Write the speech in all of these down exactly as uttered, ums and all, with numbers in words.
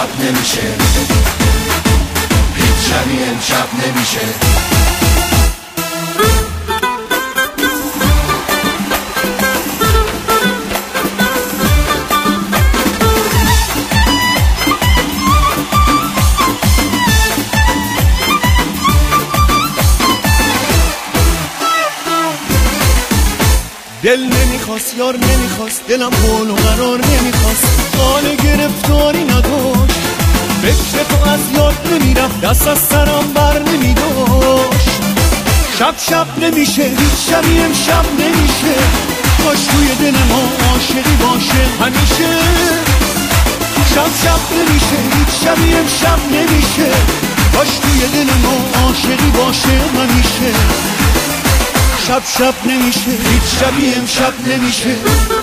امشب نمیشه، هیچ شبی امشب نمیشه. دل نمیخواست یار نمیخواست، دلم حال و قرار نمیخواست، حال گرفتاری نداشت، فکر تو از یاد نمیرفت، دست از سرم بر نمیداشت. شب شب نمیشه، هیچ شبی امشب نمیشه، کاش توی دل ما عاشقی باشه همیشه. شب شب نمیشه، هیچ شبی امشب نمیشه، کاش توی دل ما عاشقی باشه همیشه. شب شب نمیشه، هیچ شبی امشب نمیشه.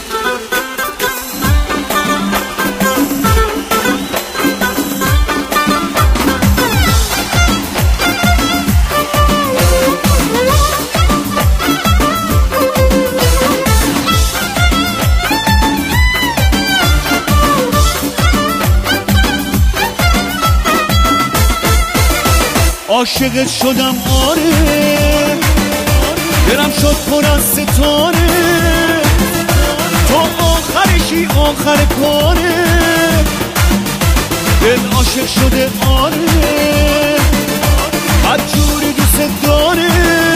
عاشقت شدم آره، دلم شد پر از ستاره، تو آخرشی آخر کاره. دل عاشق شده آره، هر جوری دوست داره،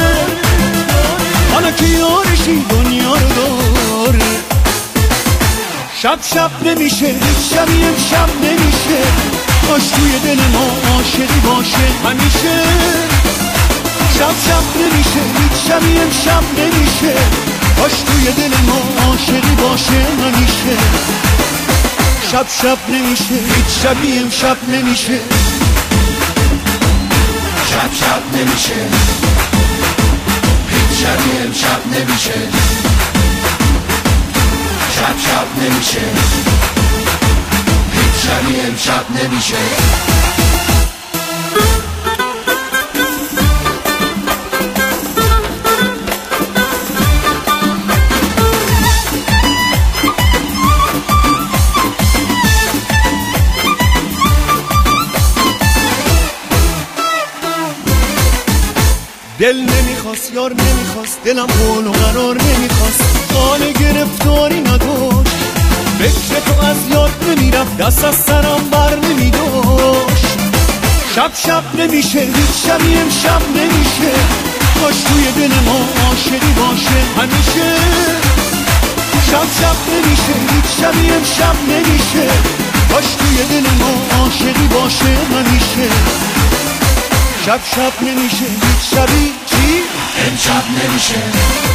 حالا که یارشی دنیا رو داره. شب شب نمیشه، هیچ شبی امشب نمیشه، کاش توی دل ما عاشقی باشه همیشه. شب شب نمیشه، هیچ شبی امشب نمیشه، کاش توی دل ما عاشقی باشه همیشه. شب شب نمیشه، هیچ شبی امشب نمیشه. شب شب نمیشه، هیچ شبی امشب نمیشه. شب شب نمیشه، هیچ شبی امشب نمیشه. دل نمیخواست یار نمیخواست، دلم حال و قرار نمیخواست، حال گرفتاری نداشت، فکر تو از یاد نمیرفت، دست از سرم بر نمیداشت. شب شب نمیشه، هیچ شبی امشب نمیشه، کاش توی دل ما عاشقی باشه همیشه. شب شب نمیشه، هیچ شبی امشب نمیشه، کاش توی دل ما عاشقی باشه همیشه. شب شب نمیشه، هیچ شبی چی؟ امشب نمیشه.